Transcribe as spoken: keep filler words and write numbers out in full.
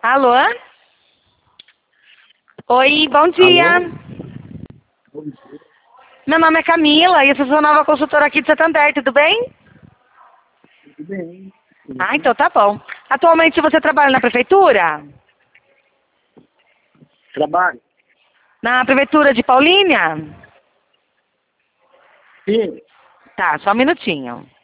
Alô? Oi, bom dia. Alô? Bom dia. Meu nome é Camila e eu sou sua nova consultora aqui de Santander, tudo bem? Tudo bem? Ah, então tá bom. Atualmente você trabalha na prefeitura? Trabalho? Na prefeitura de Paulínia? Sim. Tá, só um minutinho.